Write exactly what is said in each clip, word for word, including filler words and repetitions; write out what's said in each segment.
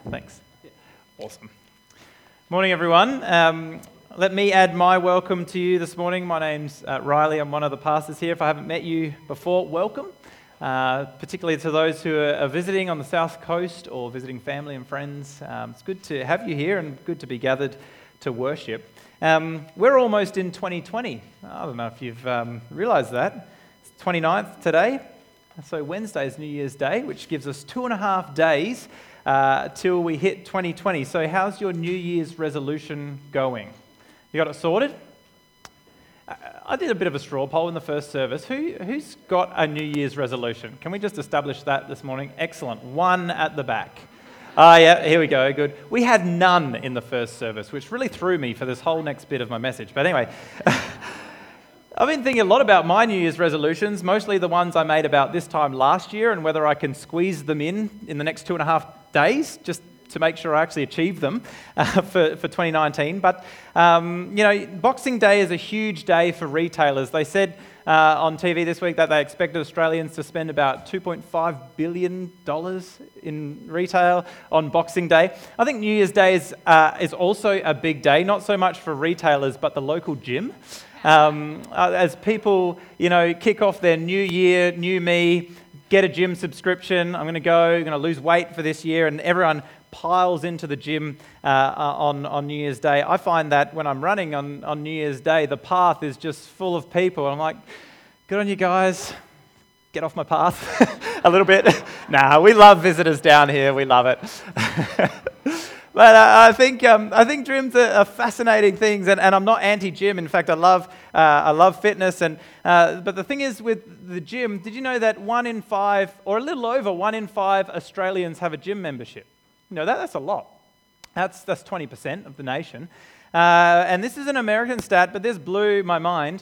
Thanks. Awesome. Morning, everyone. Um, let me add my welcome to you this morning. My name's uh, Riley. I'm one of the pastors here. If I haven't met you before, welcome. Uh, particularly to those who are, are visiting on the South Coast or visiting family and friends. Um, it's good to have you here and good to be gathered to worship. Um, we're almost in twenty twenty. I don't know if you've um, realised that. It's twenty-ninth today. So Wednesday is New Year's Day, which gives us two and a half days uh, till we hit twenty twenty. So how's your New Year's resolution going? You got it sorted? I did a bit of a straw poll in the first service. Who, who's got a New Year's resolution? Can we just establish that this morning? Excellent. One at the back. Ah, yeah, here we go. Good. We had none in the first service, which really threw me for this whole next bit of my message. But anyway, I've been thinking a lot about my New Year's resolutions, mostly the ones I made about this time last year and whether I can squeeze them in in the next two and a half days, just to make sure I actually achieve them uh, for, for twenty nineteen. But, um, you know, Boxing Day is a huge day for retailers. They said uh, on T V this week that they expected Australians to spend about two point five billion dollars in retail on Boxing Day. I think New Year's Day is, uh, is also a big day, not so much for retailers, but the local gym. Um, uh, as people, you know, kick off their new year, new me, get a gym subscription, I'm going to go, I'm going to lose weight for this year, and everyone piles into the gym uh, on, on New Year's Day. I find that when I'm running on, on New Year's Day, the path is just full of people. I'm like, good on you guys, get off my path a little bit. Nah, we love visitors down here, we love it. But uh, I think um, I think gyms are, are fascinating things, and, and I'm not anti-gym. In fact, I love uh, I love fitness. And uh, but the thing is with the gym, did you know that one in five, or a little over one in five Australians have a gym membership? You know that that's a lot. That's that's twenty percent of the nation. Uh, and this is an American stat, but this blew my mind.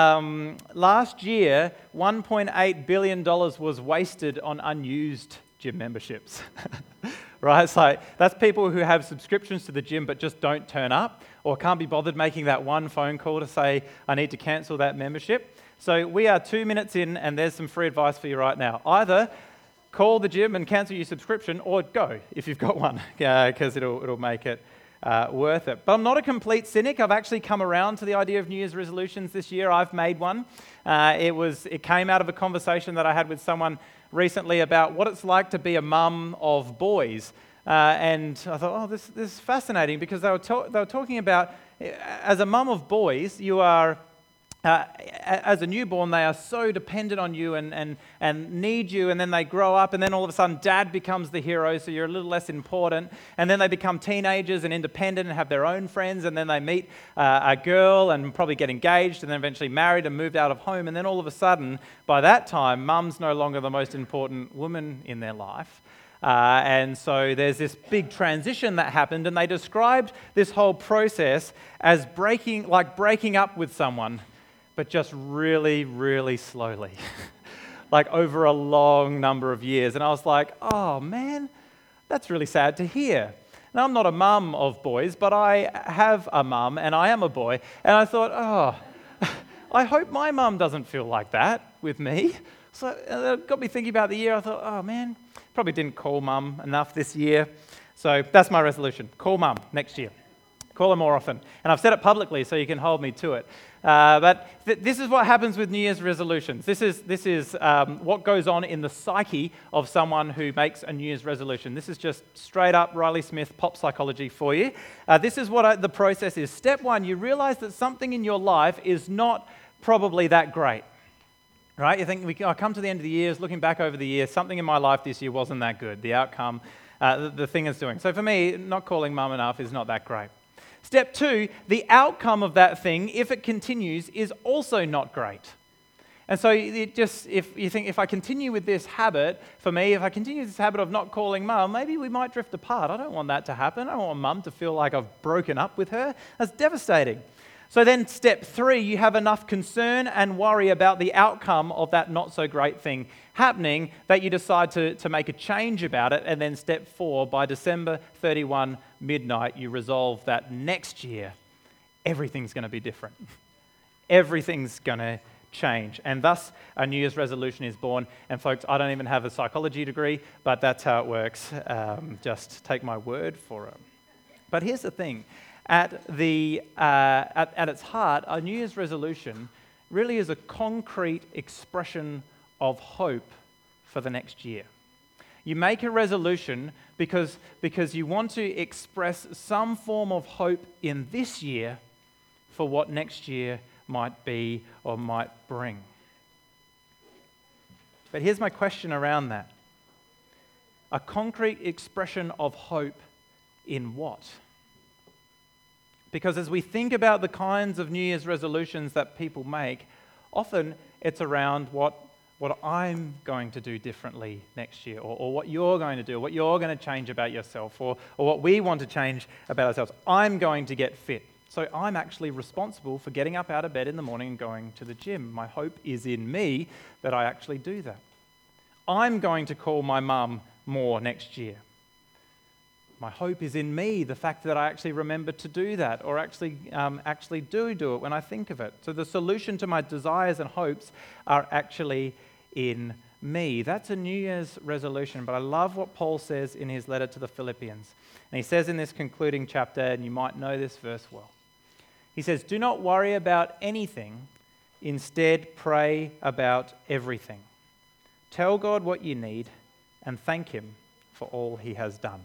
Um, last year, one point eight billion dollars was wasted on unused gym memberships. Right, it's like that's people who have subscriptions to the gym but just don't turn up or can't be bothered making that one phone call to say, I need to cancel that membership. So we are two minutes in and there's some free advice for you right now. Either call the gym and cancel your subscription or go if you've got one because uh, it'll, it'll make it uh, worth it. But I'm not a complete cynic. I've actually come around to the idea of New Year's resolutions this year. I've made one. Uh, it was it came out of a conversation that I had with someone recently about what it's like to be a mum of boys. Uh, and I thought, oh, this, this is fascinating because they were, ta- they were talking about, as a mum of boys, you are, uh, as a newborn, they are so dependent on you and, and, and need you, and then they grow up, and then all of a sudden dad becomes the hero, so you're a little less important, and then they become teenagers and independent and have their own friends, and then they meet uh, a girl and probably get engaged, and then eventually married and moved out of home, and then all of a sudden, by that time, mum's no longer the most important woman in their life. Uh, and so there's this big transition that happened, and they described this whole process as breaking, like breaking up with someone, but just really, really slowly, like over a long number of years. And I was like, oh man, that's really sad to hear. Now, I'm not a mum of boys, but I have a mum, and I am a boy. And I thought, oh, I hope my mum doesn't feel like that with me. So it got me thinking about the year. I thought, oh man, probably didn't call mum enough this year. So that's my resolution, call mum next year. Call her more often. And I've said it publicly so you can hold me to it. Uh, but th- this is what happens with New Year's resolutions. This is this is um, what goes on in the psyche of someone who makes a New Year's resolution. This is just straight up Riley Smith pop psychology for you. Uh, this is what I, the process is. Step one, you realize that something in your life is not probably that great. Right? You think, we, I come to the end of the year, looking back over the year, something in my life this year wasn't that good. The outcome, uh, the, the thing it's doing. So for me, not calling mum enough is not that great. Step two, the outcome of that thing, if it continues, is also not great. And so it just, if you think, if I continue with this habit, for me, if I continue this habit of not calling mum, maybe we might drift apart. I don't want that to happen. I don't want mum to feel like I've broken up with her. That's devastating. So then step three, you have enough concern and worry about the outcome of that not so great thing happening that you decide to, to make a change about it. And then step four, by December thirty-first, midnight, you resolve that next year, everything's going to be different. Everything's going to change. And thus, a New Year's resolution is born. And folks, I don't even have a psychology degree, but that's how it works. Um, just take my word for it. But here's the thing. At, the, uh, at, at its heart, a New Year's resolution really is a concrete expression of hope for the next year. You make a resolution because, because you want to express some form of hope in this year for what next year might be or might bring. But here's my question around that. A concrete expression of hope in what? Because as we think about the kinds of New Year's resolutions that people make, often it's around what, what I'm going to do differently next year, or, or what you're going to do, or what you're going to change about yourself, or, or what we want to change about ourselves. I'm going to get fit. So I'm actually responsible for getting up out of bed in the morning and going to the gym. My hope is in me that I actually do that. I'm going to call my mum more next year. My hope is in me, the fact that I actually remember to do that, or actually um, actually do do it when I think of it. So the solution to my desires and hopes are actually in me. That's a New Year's resolution, but I love what Paul says in his letter to the Philippians. And he says in this concluding chapter, and you might know this verse well, he says, "Do not worry about anything, instead pray about everything. Tell God what you need and thank him for all he has done."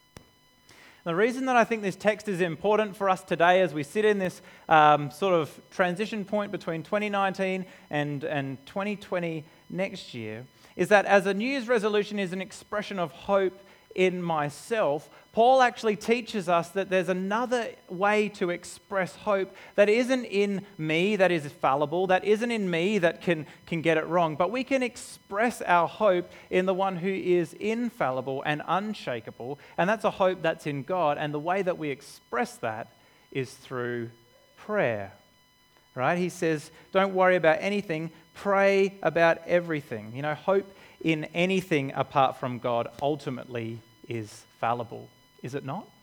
The reason that I think this text is important for us today as we sit in this um, sort of transition point between twenty nineteen and, and twenty twenty next year is that as a New Year's resolution is an expression of hope in myself, Paul actually teaches us that there's another way to express hope that isn't in me, that is fallible, that isn't in me that can, can get it wrong, but we can express our hope in the one who is infallible and unshakable, and that's a hope that's in God, and the way that we express that is through prayer. Right? He says, don't worry about anything, pray about everything. You know, hope in anything apart from God ultimately is fallible, is it not?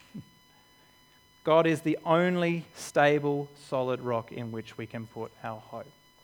God is the only stable, solid rock in which we can put our hope.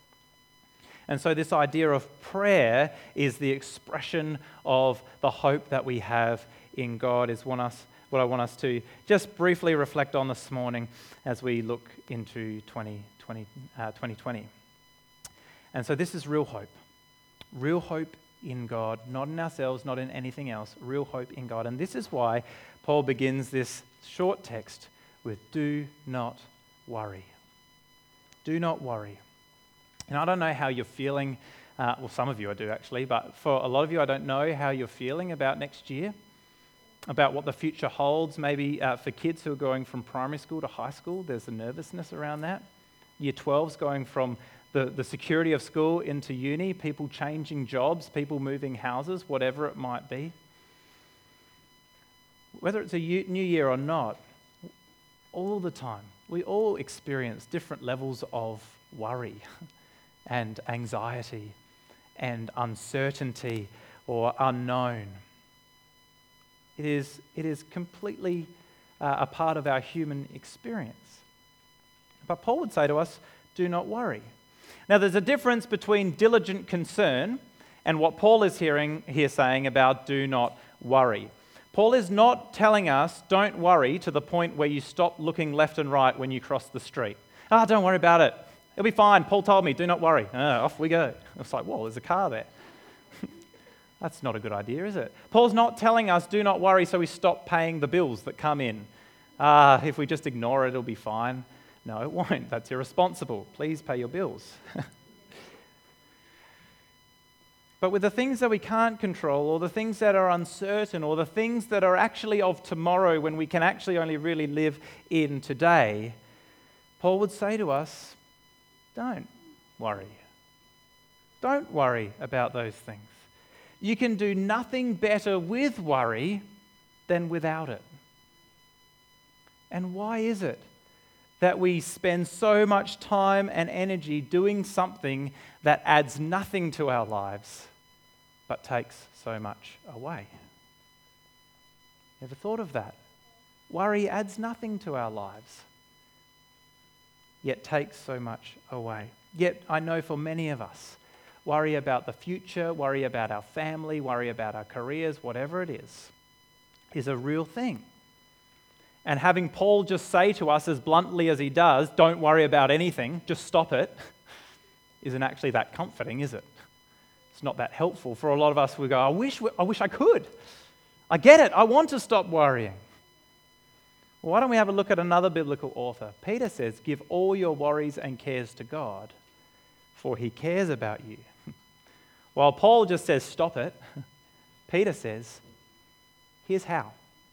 And so this idea of prayer is the expression of the hope that we have in God, is want us, what I want us to just briefly reflect on this morning as we look into twenty twenty. And so this is real hope. Real hope in God, not in ourselves, not in anything else, real hope in God. And this is why Paul begins this short text with, do not worry. Do not worry. And I don't know how you're feeling, uh, well, some of you I do actually, but for a lot of you, I don't know how you're feeling about next year, about what the future holds. Maybe uh, for kids who are going from primary school to high school, there's a nervousness around that. Year twelve's going from the, the security of school into uni, people changing jobs, people moving houses, whatever it might be. Whether it's a new year or not, all the time, we all experience different levels of worry and anxiety and uncertainty or unknown. It is, it is completely uh, a part of our human experience. But Paul would say to us, do not worry. Now, there's a difference between diligent concern and what Paul is hearing here saying about do not worry. Paul is not telling us don't worry to the point where you stop looking left and right when you cross the street. Ah, oh, don't worry about it. It'll be fine. Paul told me, do not worry. Oh, off we go. It's like, whoa, there's a car there. That's not a good idea, is it? Paul's not telling us do not worry so we stop paying the bills that come in. Ah, if we just ignore it, it'll be fine. No, it won't. That's irresponsible. Please pay your bills. But with the things that we can't control, or the things that are uncertain, or the things that are actually of tomorrow when we can actually only really live in today, Paul would say to us, don't worry. Don't worry about those things. You can do nothing better with worry than without it. And why is it that we spend so much time and energy doing something that adds nothing to our lives, but takes so much away? Ever thought of that? Worry adds nothing to our lives, yet takes so much away. Yet I know for many of us, worry about the future, worry about our family, worry about our careers, whatever it is, is a real thing. And having Paul just say to us as bluntly as he does, don't worry about anything, just stop it, isn't actually that comforting, is it? It's not that helpful. For a lot of us, we go, I wish, I wish I could. I get it. I want to stop worrying. Well, why don't we have a look at another biblical author? Peter says, give all your worries and cares to God, for he cares about you. While Paul just says, stop it, Peter says, here's how.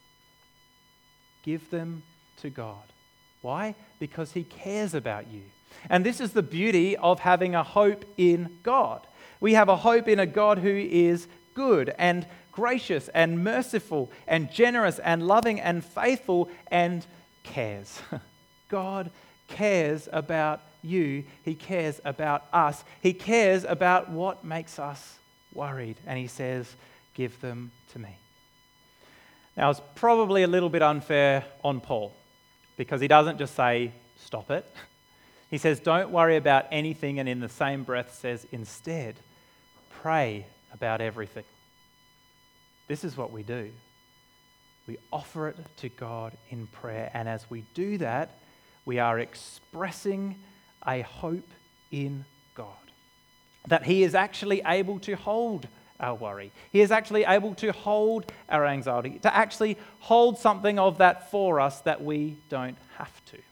Give them to God. Why? Because he cares about you. And this is the beauty of having a hope in God. We have a hope in a God who is good and gracious and merciful and generous and loving and faithful and cares. God cares about you. He cares about us. He cares about what makes us worried. And he says, give them to me. Now, it's probably a little bit unfair on Paul because he doesn't just say, stop it. He says, don't worry about anything, and in the same breath says, instead, pray about everything. This is what we do. We offer it to God in prayer, and as we do that, we are expressing a hope in God, that He is actually able to hold our worry. He is actually able to hold our anxiety, to actually hold something of that for us that we don't have to.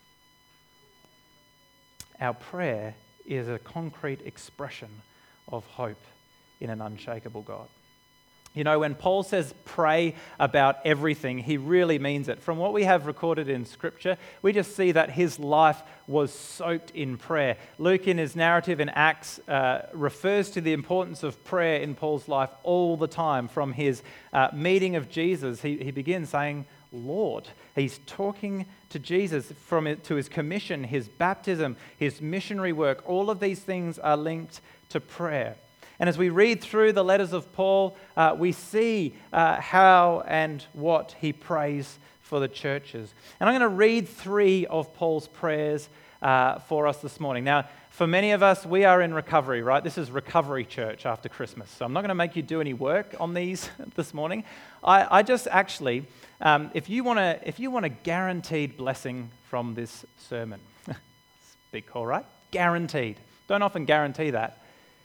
Our prayer is a concrete expression of hope in an unshakable God. You know, when Paul says pray about everything, he really means it. From what we have recorded in Scripture, we just see that his life was soaked in prayer. Luke, in his narrative in Acts, uh, refers to the importance of prayer in Paul's life all the time. From his uh, meeting of Jesus, he, he begins saying, Lord. He's talking to Jesus from it, to his commission, his baptism, his missionary work. All of these things are linked to prayer. And as we read through the letters of Paul, uh, we see uh, how and what he prays for the churches. And I'm going to read three of Paul's prayers uh, for us this morning. Now, for many of us, we are in recovery, right? This is recovery church after Christmas. So I'm not going to make you do any work on these this morning. I, I just actually, um, if you want to, if you want a guaranteed blessing from this sermon, it's a big call, right? Guaranteed. Don't often guarantee that.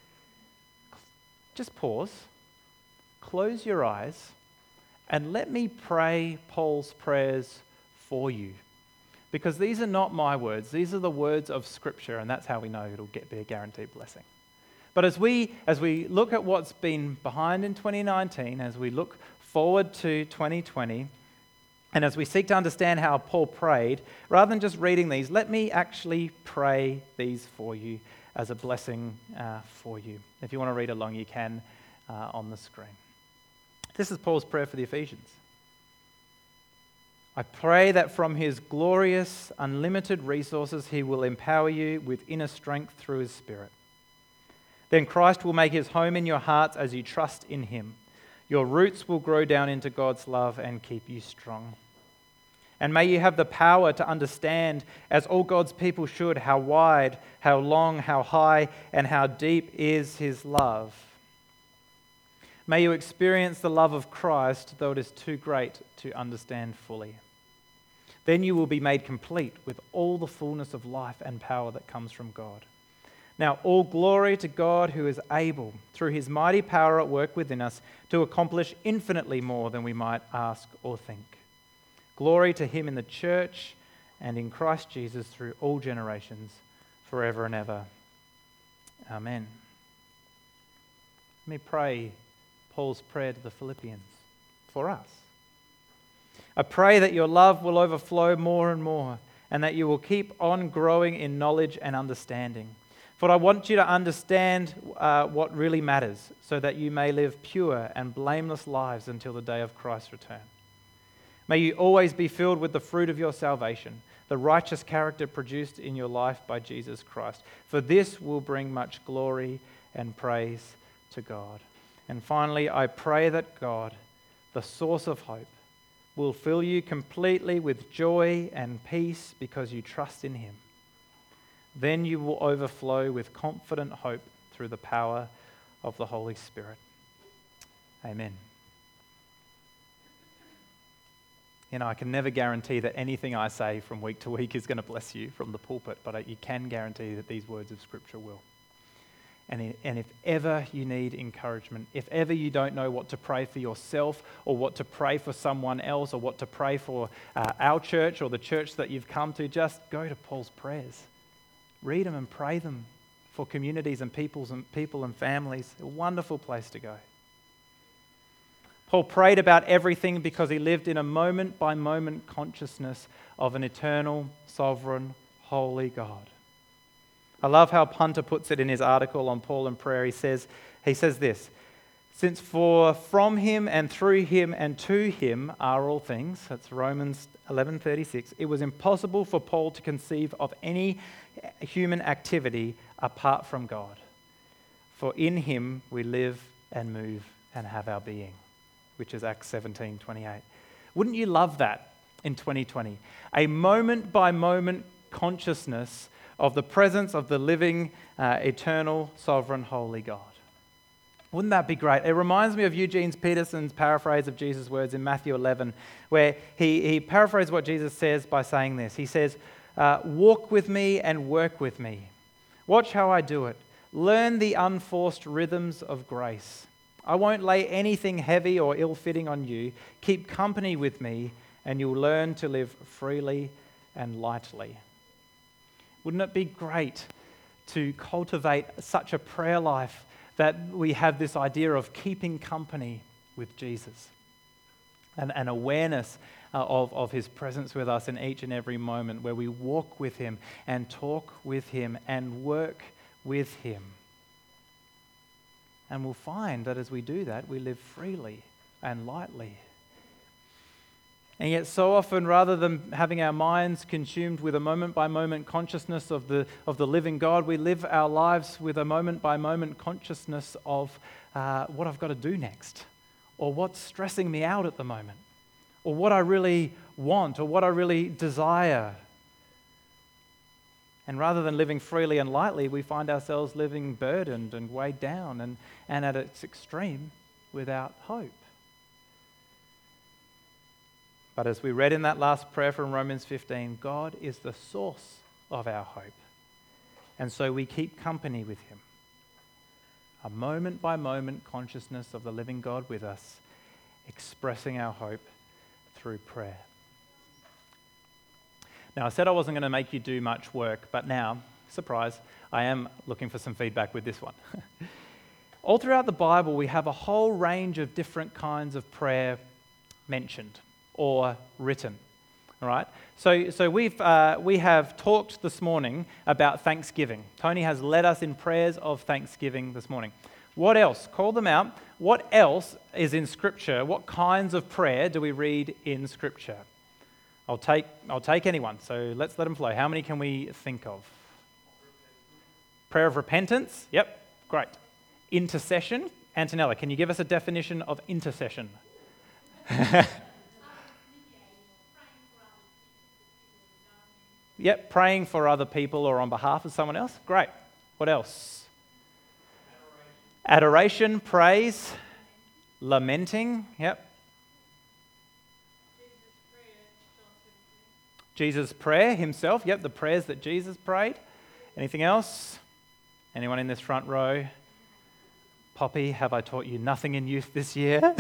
Just pause, close your eyes, and let me pray Paul's prayers for you. Because these are not my words, these are the words of Scripture, and that's how we know it'll get be a guaranteed blessing. But as we as we look at what's been behind in twenty nineteen, as we look forward to twenty twenty, and as we seek to understand how Paul prayed, rather than just reading these, let me actually pray these for you as a blessing uh, for you. If you want to read along, you can uh, on the screen. This is Paul's prayer for the Ephesians. I pray that from his glorious, unlimited resources, he will empower you with inner strength through his Spirit. Then Christ will make his home in your hearts as you trust in him. Your roots will grow down into God's love and keep you strong. And may you have the power to understand, as all God's people should, how wide, how long, how high, and how deep is his love. May you experience the love of Christ, though it is too great to understand fully. Then you will be made complete with all the fullness of life and power that comes from God. Now, all glory to God who is able, through his mighty power at work within us, to accomplish infinitely more than we might ask or think. Glory to him in the church and in Christ Jesus through all generations, forever and ever. Amen. Let me pray Paul's prayer to the Philippians for us. I pray that your love will overflow more and more, and that you will keep on growing in knowledge and understanding. For I want you to understand uh, what really matters, so that you may live pure and blameless lives until the day of Christ's return. May you always be filled with the fruit of your salvation, the righteous character produced in your life by Jesus Christ. For this will bring much glory and praise to God. And finally, I pray that God, the source of hope, will fill you completely with joy and peace because you trust in him. Then you will overflow with confident hope through the power of the Holy Spirit. Amen. You know, I can never guarantee that anything I say from week to week is going to bless you from the pulpit, but you can guarantee that these words of Scripture will. And, and if ever you need encouragement, if ever you don't know what to pray for yourself or what to pray for someone else or what to pray for uh, our church or the church that you've come to, just go to Paul's prayers. Read them and pray them for communities and peoples and people and families. A wonderful place to go. Paul prayed about everything because he lived in a moment-by-moment consciousness of an eternal, sovereign, holy God. I love how Punter puts it in his article on Paul and prayer. He says, he says this, "Since for from him and through him and to him are all things," that's Romans eleven thirty-six, "it was impossible for Paul to conceive of any human activity apart from God. For in him we live and move and have our being," which is Acts seventeen twenty-eight. Wouldn't you love that in twenty twenty? A moment-by-moment consciousness of the presence of the living, uh, eternal, sovereign, holy God. Wouldn't that be great? It reminds me of Eugene Peterson's paraphrase of Jesus' words in Matthew eleven, where he, he paraphrased what Jesus says by saying this. He says, uh, "Walk with me and work with me. Watch how I do it. Learn the unforced rhythms of grace. I won't lay anything heavy or ill-fitting on you. Keep company with me, and you'll learn to live freely and lightly." Wouldn't it be great to cultivate such a prayer life that we have this idea of keeping company with Jesus and an awareness uh, of, of his presence with us in each and every moment, where we walk with him and talk with him and work with him. And we'll find that as we do that, we live freely and lightly. And yet so often, rather than having our minds consumed with a moment-by-moment consciousness of the, of the living God, we live our lives with a moment-by-moment consciousness of uh, what I've got to do next, or what's stressing me out at the moment, or what I really want, or what I really desire. And rather than living freely and lightly, we find ourselves living burdened and weighed down and, and at its extreme without hope. But as we read in that last prayer from Romans fifteen, God is the source of our hope. And so we keep company with him. A moment-by-moment consciousness of the living God with us, expressing our hope through prayer. Now, I said I wasn't going to make you do much work, but now, surprise, I am looking for some feedback with this one. All throughout the Bible, we have a whole range of different kinds of prayer mentioned or written. All right. So, so we've uh, we have talked this morning about Thanksgiving. Tony has led us in prayers of Thanksgiving this morning. What else? Call them out. What else is in Scripture? What kinds of prayer do we read in Scripture? I'll take I'll take anyone. So let's let them flow. How many can we think of? Prayer of repentance. Yep. Great. Intercession. Antonella, can you give us a definition of intercession? Yep, praying for other people or on behalf of someone else. Great. What else? Adoration, Adoration praise, lamenting. Yep. Jesus' prayer himself. Yep, the prayers that Jesus prayed. Anything else? Anyone in this front row? Poppy, have I taught you nothing in youth this year?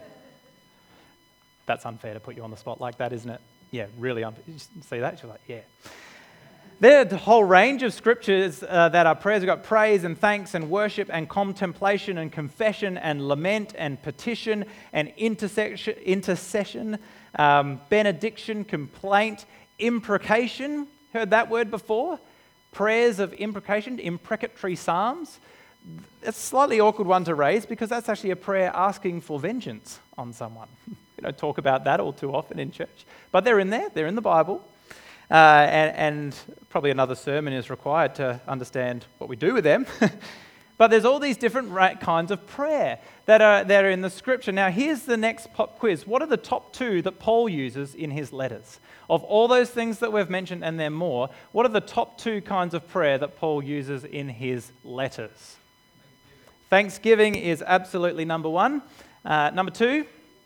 That's unfair to put you on the spot like that, isn't it? Yeah, really unfair. You see that? She's like, yeah. There's a whole range of scriptures uh, that are prayers. We've got praise and thanks and worship and contemplation and confession and lament and petition and intercession, intercession um, benediction, complaint, imprecation. Heard that word before? Prayers of imprecation, imprecatory psalms. It's a slightly awkward one to raise because that's actually a prayer asking for vengeance on someone. We don't talk about that all too often in church. But they're in there, they're in the Bible. Uh, and, and probably another sermon is required to understand what we do with them. But there's all these different right kinds of prayer that are, that are in the scripture. Now, here's the next pop quiz. What are the top two that Paul uses in his letters? Of all those things that we've mentioned, and there are more, what are the top two kinds of prayer that Paul uses in his letters? Thanksgiving, Thanksgiving is absolutely number one. Uh, number two?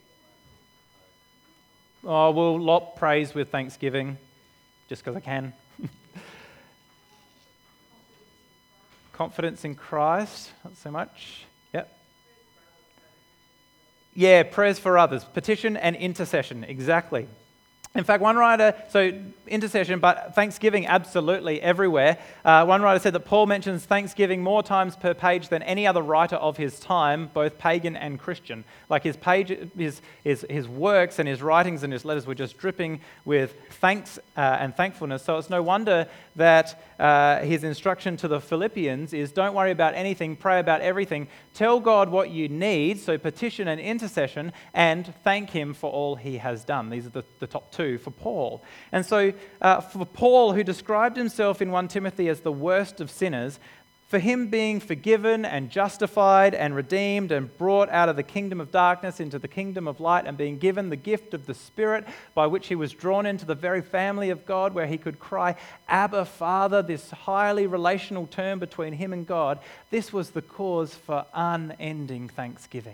Oh, we'll lop praise with thanksgiving, just because I can. Confidence in Christ, not so much. Yep. Yeah, prayers for others, petition and intercession, exactly. In fact, one writer, so intercession, but thanksgiving absolutely everywhere. Uh, one writer said that Paul mentions thanksgiving more times per page than any other writer of his time, both pagan and Christian. Like his page, his his, his works and his writings and his letters were just dripping with thanks uh, and thankfulness. So it's no wonder that uh, his instruction to the Philippians is don't worry about anything, pray about everything. Tell God what you need, so petition and intercession, and thank him for all he has done. These are the, the top two for Paul. And so uh, for Paul, who described himself in First Timothy as the worst of sinners, for him being forgiven and justified and redeemed and brought out of the kingdom of darkness into the kingdom of light and being given the gift of the Spirit by which he was drawn into the very family of God where he could cry, Abba, Father, this highly relational term between him and God, this was the cause for unending thanksgiving.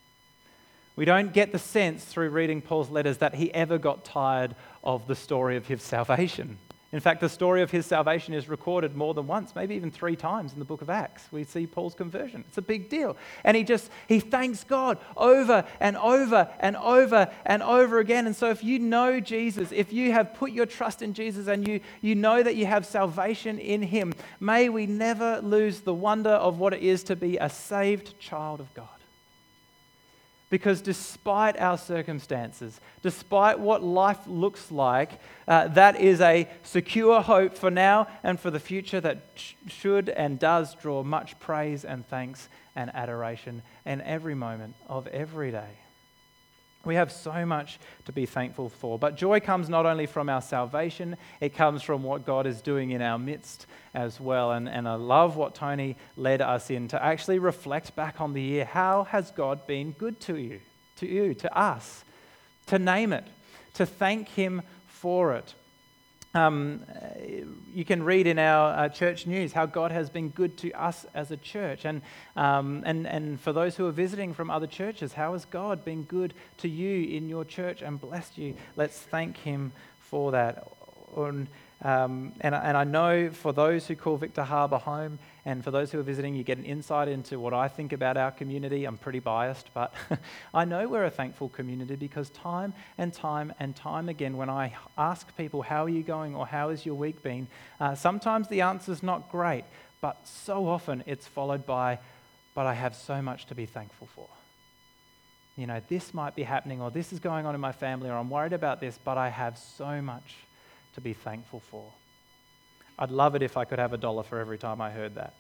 We don't get the sense through reading Paul's letters that he ever got tired of the story of his salvation. In fact, the story of his salvation is recorded more than once, maybe even three times in the book of Acts. We see Paul's conversion. It's a big deal. And he just, he thanks God over and over and over and over again. And so if you know Jesus, if you have put your trust in Jesus and you, you know that you have salvation in him, may we never lose the wonder of what it is to be a saved child of God. Because despite our circumstances, despite what life looks like, uh, that is a secure hope for now and for the future that sh- should and does draw much praise and thanks and adoration in every moment of every day. We have so much to be thankful for. But joy comes not only from our salvation, it comes from what God is doing in our midst as well. And, and I love what Tony led us in to actually reflect back on the year. How has God been good to you, to you, to us? To name it, to thank him for it. Um, you can read in our uh, church news how God has been good to us as a church. And, um, and, and for those who are visiting from other churches, how has God been good to you in your church and blessed you? Let's thank him for that. And, um, and, and I know for those who call Victor Harbour home and for those who are visiting, you get an insight into what I think about our community. I'm pretty biased, but I know we're a thankful community because time and time and time again, when I ask people, how are you going or how has your week been? Uh, sometimes the answer's not great, but so often it's followed by, but I have so much to be thankful for. You know, this might be happening or this is going on in my family or I'm worried about this, but I have so much to be thankful for. I'd love it if I could have a dollar for every time I heard that.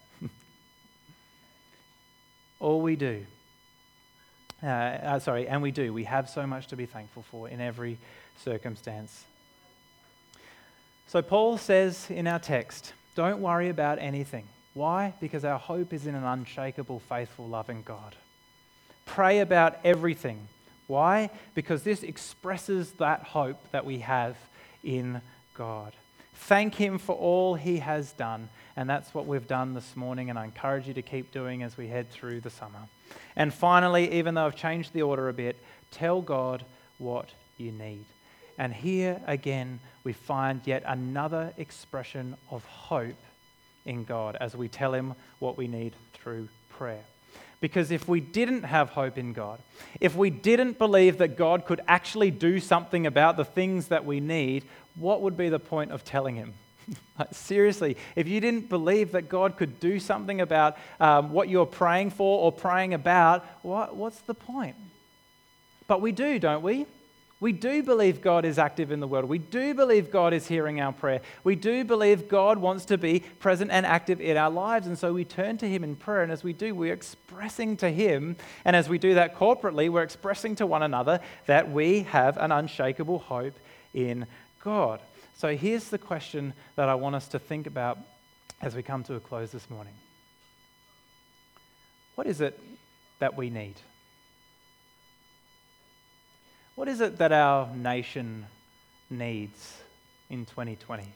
All we do, uh, uh, sorry, and we do, we have so much to be thankful for in every circumstance. So Paul says in our text, don't worry about anything. Why? Because our hope is in an unshakable, faithful, loving God. Pray about everything. Why? Because this expresses that hope that we have in God. Thank him for all he has done. And that's what we've done this morning, and I encourage you to keep doing as we head through the summer. And finally, even though I've changed the order a bit, tell God what you need. And here again, we find yet another expression of hope in God as we tell him what we need through prayer. Because if we didn't have hope in God, if we didn't believe that God could actually do something about the things that we need, what would be the point of telling him? Like, seriously, if you didn't believe that God could do something about um, what you're praying for or praying about, what, what's the point? But we do, don't we? We do believe God is active in the world. We do believe God is hearing our prayer. We do believe God wants to be present and active in our lives. And so we turn to him in prayer. And as we do, we're expressing to him. And as we do that corporately, we're expressing to one another that we have an unshakable hope in God. So here's the question that I want us to think about as we come to a close this morning. what is it that we need? What is it that our nation needs in twenty twenty?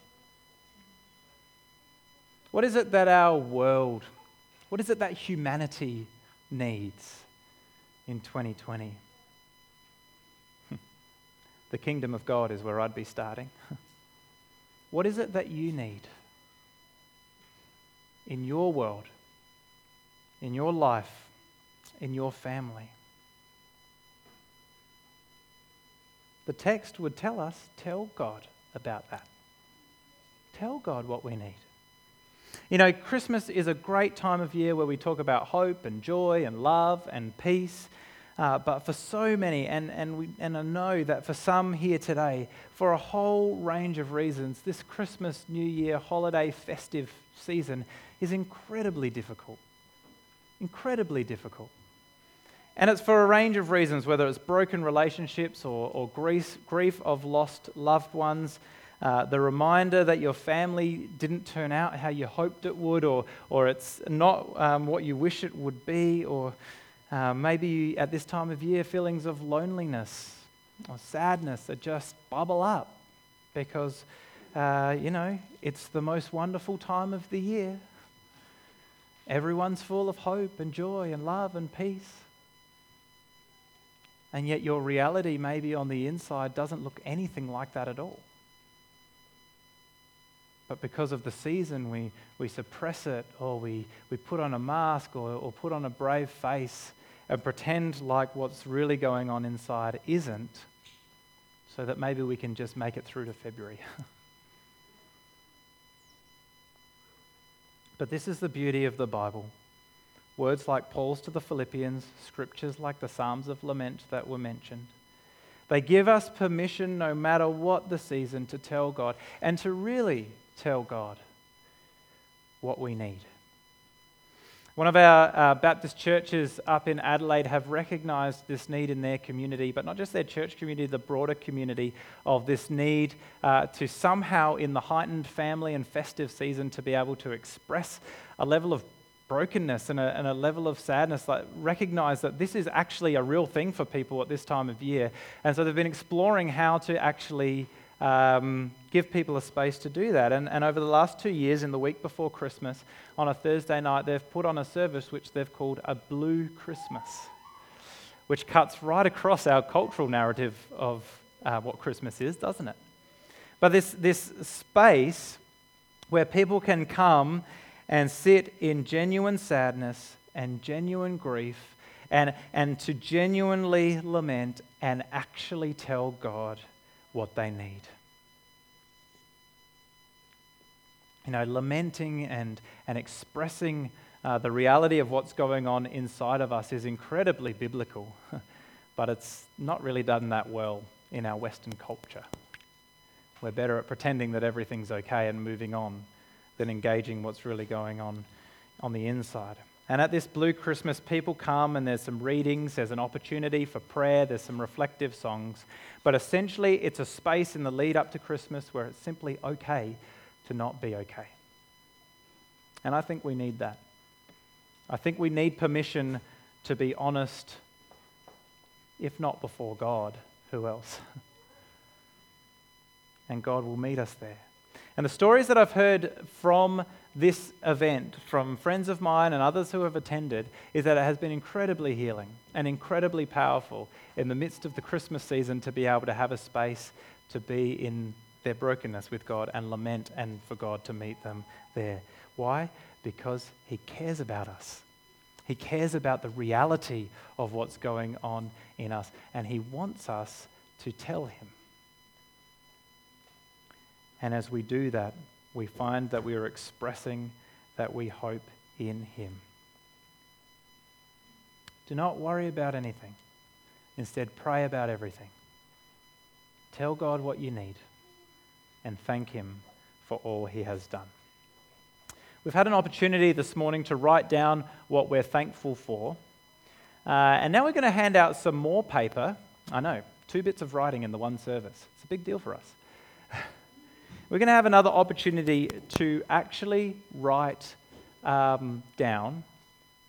What is it that our world, what is it that humanity needs in twenty twenty? The kingdom of God is where I'd be starting. What is it that you need in your world, in your life, in your family? The text would tell us, tell God about that. Tell God what we need. You know, Christmas is a great time of year where we talk about hope and joy and love and peace. Uh, but for so many, and, and, we, and I know that for some here today, for a whole range of reasons, this Christmas, New Year, holiday, festive season is incredibly difficult. Incredibly difficult. And it's for a range of reasons, whether it's broken relationships or, or grief, grief of lost loved ones, uh, the reminder that your family didn't turn out how you hoped it would, or, or it's not um, what you wish it would be, or Uh, maybe at this time of year, feelings of loneliness or sadness that just bubble up because, uh, you know, it's the most wonderful time of the year. Everyone's full of hope and joy and love and peace. And yet your reality maybe on the inside doesn't look anything like that at all. But because of the season, we, we suppress it, or we, we put on a mask or, or put on a brave face and pretend like what's really going on inside isn't, so that maybe we can just make it through to February. But this is the beauty of the Bible. Words like Paul's to the Philippians, scriptures like the Psalms of Lament that were mentioned, they give us permission, no matter what the season, to tell God, and to really tell God what we need. One of our uh, Baptist churches up in Adelaide have recognised this need in their community, but not just their church community, the broader community, of this need uh, to somehow, in the heightened family and festive season, to be able to express a level of brokenness and a, and a level of sadness, like recognise that this is actually a real thing for people at this time of year. And so they've been exploring how to actually Um, give people a space to do that. And, and over the last two years, in the week before Christmas, on a Thursday night, they've put on a service which they've called a Blue Christmas, which cuts right across our cultural narrative of uh, what Christmas is, doesn't it? But this, this space where people can come and sit in genuine sadness and genuine grief and, and to genuinely lament and actually tell God what they need. You know, lamenting and, and expressing uh, the reality of what's going on inside of us is incredibly biblical, but it's not really done that well in our Western culture. We're better at pretending that everything's okay and moving on than engaging what's really going on on the inside. And at this Blue Christmas, people come and there's some readings, there's an opportunity for prayer, there's some reflective songs. But essentially, it's a space in the lead up to Christmas where it's simply okay to not be okay. And I think we need that. I think we need permission to be honest, if not before God, who else? And God will meet us there. And the stories that I've heard from this event, from friends of mine and others who have attended, is that it has been incredibly healing and incredibly powerful in the midst of the Christmas season to be able to have a space to be in their brokenness with God and lament, and for God to meet them there. Why? Because He cares about us. He cares about the reality of what's going on in us, and He wants us to tell Him. And as we do that, we find that we are expressing that we hope in Him. Do not worry about anything. Instead, pray about everything. Tell God what you need and thank Him for all He has done. We've had an opportunity this morning to write down what we're thankful for. Uh, and now we're going to hand out some more paper. I know, two bits of writing in the one service. It's a big deal for us. We're going to have another opportunity to actually write um, down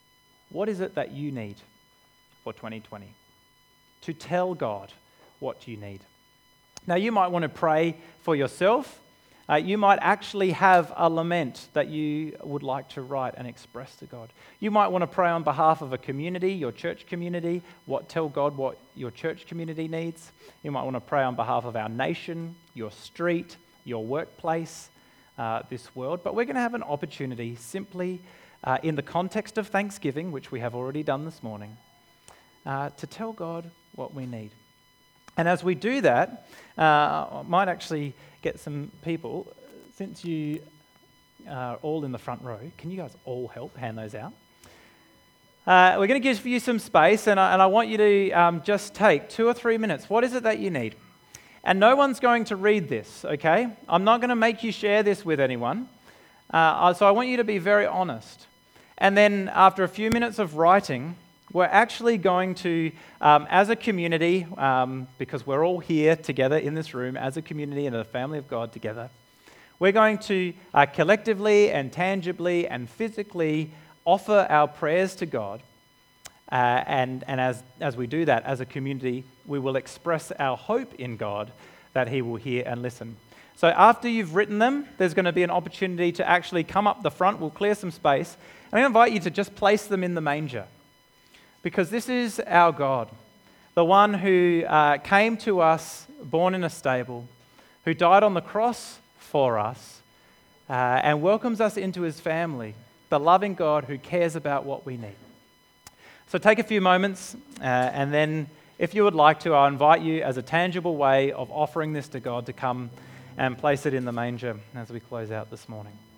what is it that you need for twenty twenty? To tell God what you need. Now, you might want to pray for yourself. Uh, you might actually have a lament that you would like to write and express to God. You might want to pray on behalf of a community, your church community, what tell God what your church community needs. You might want to pray on behalf of our nation, your street, your workplace, uh, this world. But we're going to have an opportunity simply uh, in the context of Thanksgiving, which we have already done this morning, uh, to tell God what we need. And as we do that, uh, I might actually get some people, since you are all in the front row, can you guys all help hand those out? Uh, we're going to give you some space, and I, and I want you to um, just take two or three minutes. What is it that you need? And no one's going to read this, okay? I'm not going to make you share this with anyone. Uh, so I want you to be very honest. And then after a few minutes of writing, we're actually going to, um, as a community, um, because we're all here together in this room as a community and a family of God together, we're going to uh, collectively and tangibly and physically offer our prayers to God. Uh, and and as, as we do that, as a community, we will express our hope in God that He will hear and listen. So after you've written them, there's going to be an opportunity to actually come up the front. We'll clear some space. And I'm going to invite you to just place them in the manger. Because this is our God, the one who uh, came to us born in a stable, who died on the cross for us, uh, and welcomes us into His family, the loving God who cares about what we need. So take a few moments, uh, and then if you would like to, I'll invite you as a tangible way of offering this to God to come and place it in the manger as we close out this morning.